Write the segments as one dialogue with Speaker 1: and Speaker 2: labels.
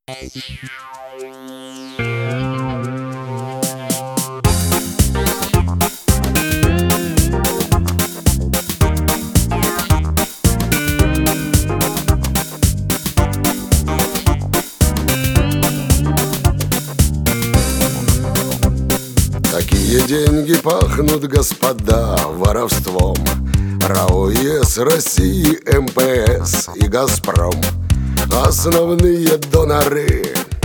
Speaker 1: Такие деньги пахнут, господа, воровством. РАО ЕС России, МПС и Газпром — основные доноры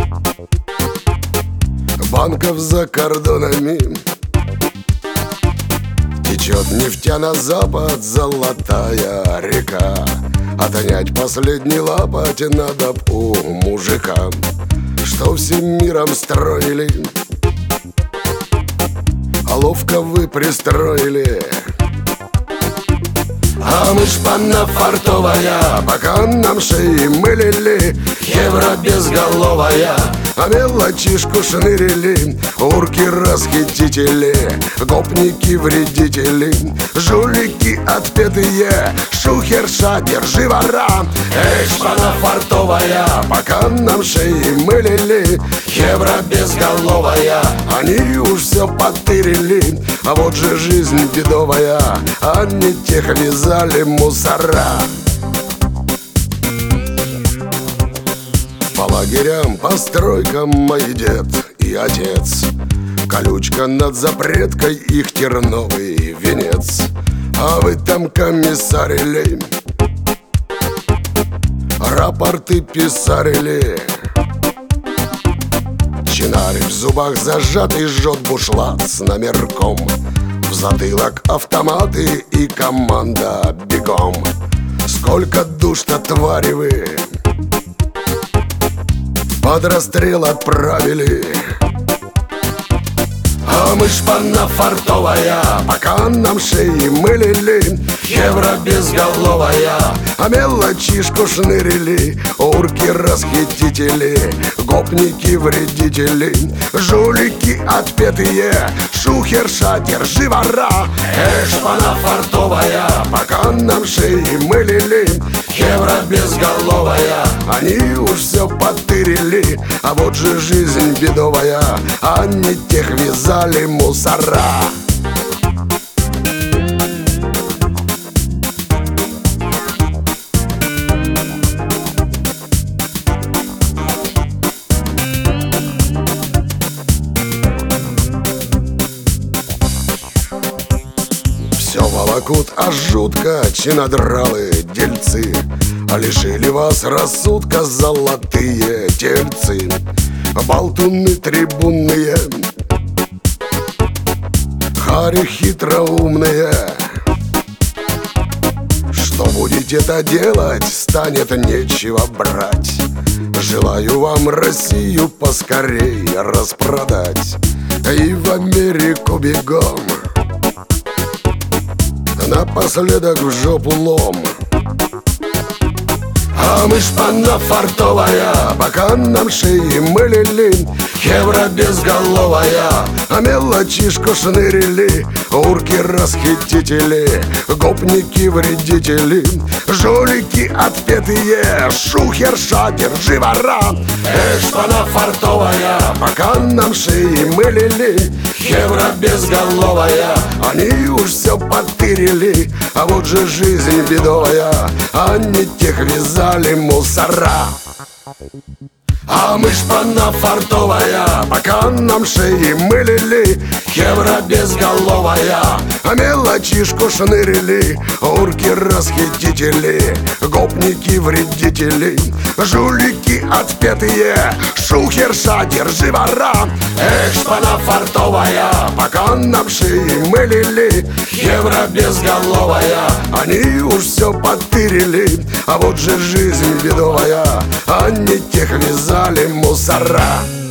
Speaker 1: банков за кордонами. Течет нефтя на запад, золотая река. Отнять последний лапоть надо б у мужика, что всем миром строили, а ловко вы пристроили. А мы шпана фартовая, пока нам шеи мылили, евро безголовая, а мелочишку шнырили. Урки-расхитители, гопники-вредители, жулики отпетые, шухерша, держи вора. Эй, шпана фартовая, пока нам шеи мылили, евро безголовая, они уж все потырили. А вот же жизнь бедовая, они тех вязали мусора. По лагерям, по стройкам мой дед и отец, колючка над запреткой, их терновый венец. А вы там комиссарили, рапорты писарили. Чинарь в зубах зажатый жжет бушлат с номерком, в затылок автоматы и команда бегом. Сколько душ-то, твари вы, под расстрел отправили. А мы шпана фартовая, пока нам шеи мылили, евро безголовая, а мелочишку шнырили. Урки-расхитители, гопники-вредители, жулики отпетые, шухерша, держи вора. Эх, шпана фартовая, пока нам шеи мылили, евро безголовая, они уж все потырили. А вот же жизнь бедовая, они тех вязали мусора. Все волокут, а жутко чинодралы дельцы, а лишили вас рассудка золотые тельцы. Болтуны трибунные, хари хитроумные. Что будете-то делать, станет нечего брать. Желаю вам Россию поскорей распродать и в Америку бегом, напоследок в жопу лом. А мы шпана фартовая, пока нам шеи мылили, евро безголовая, а мелочишку шнырили. Урки-расхитители, гопники-вредители, жулики отпетые, шухерша, держи вора. Эх, шпана фартовая, пока нам шеи мылили, евро безголовая, они уж все потырили. А вот же жизнь бедовая, они тех вязали мусора. А мы шпана фартовая, пока нам шеи мылили, евро безголовая, а мелочишку шнырили. Урки-расхитители, гопники-вредители, жулики отпетые, шухерша, держи вора. Эх, шпана фартовая, пока нам шеи мылили, евро безголовая, они уж все потырили. А вот же жизнь бедовая, они тех вязали мусора.